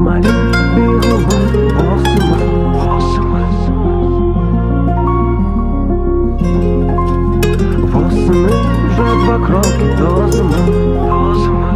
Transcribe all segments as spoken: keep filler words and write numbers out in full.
малі бігли ми босими, босими. Восени вже два кроки до зими, до зими.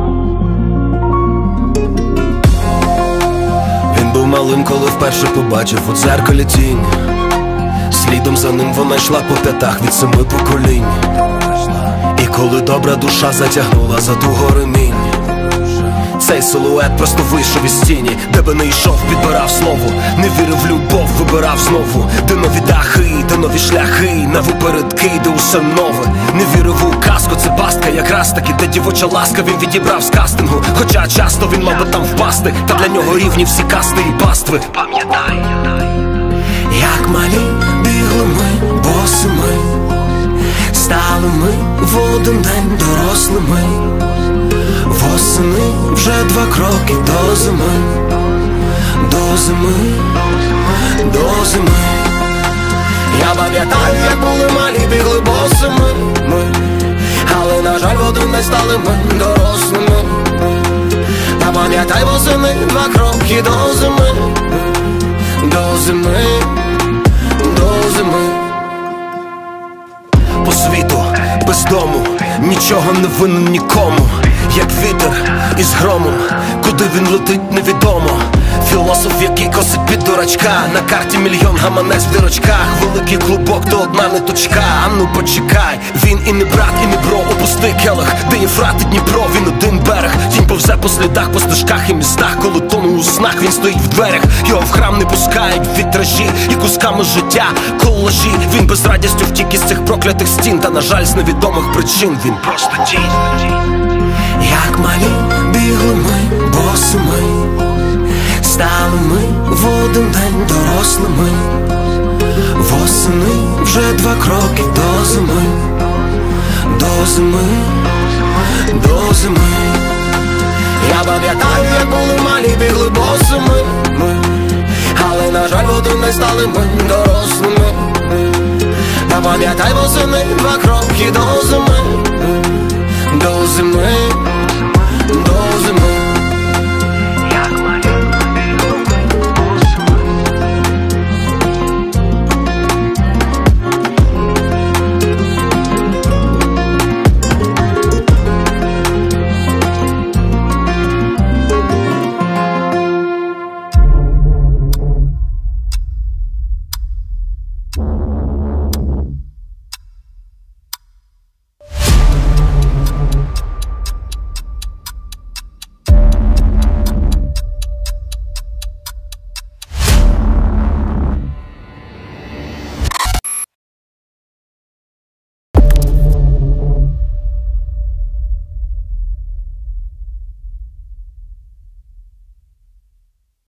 Він був малим, коли вперше побачив у дзеркалі тінь. Слідом за ним вона йшла по п'ятах від семи поколінь. І коли добра душа затягнула за туго ремінь, цей силует просто вийшов із тіні. Де би не йшов, підбирав знову. Не вірив в любов, вибирав знову. Де нові дахи, де нові шляхи, на випередки, де усе нове. Не вірив у казку, це пастка якраз таки, де дівоча ласка він відібрав з кастингу. Хоча часто він мав би там впасти, та для нього рівні всі касти і пастви. Пам'ятай, як малі бігли ми босими, стали ми в один день дорослими. Восени вже два кроки до зими, до зими, до зими. Я пам'ятаю, як були малі, бігли босими ми, але, на жаль, в один день стали ми дорослими. Та пам'ятай, восени два кроки до зими, до зими, до зими. По світу, без дому, нічого не винен нікому. Як вітер із громом, куди він летить невідомо. Філософ, який косить під дурачка. На карті мільйон, гаманець в дирочках. Великий клубок, то одна ниточка. А ну почекай, він і не брат, і не бро. Опусти келих, де Єфрат і Дніпро, він один берег. Тінь повзе по слідах, по стежках і містах. Коли тону у снах, він стоїть в дверях. Його в храм не пускають вітражі і кусками життя колажі. Він без радістю втік із цих проклятих стін. Та, на жаль, з невідомих причин він просто тінь. Як малі бігли ми босими, стали ми в один день дорослими. Восени вже два кроки до зими, до зими, до зими. Я пам'ятаю, як були малі, бігли босими ми, але, на жаль, в один день стали ми дорослими. Та пам'ятай, восени два кроки до зими, до зими.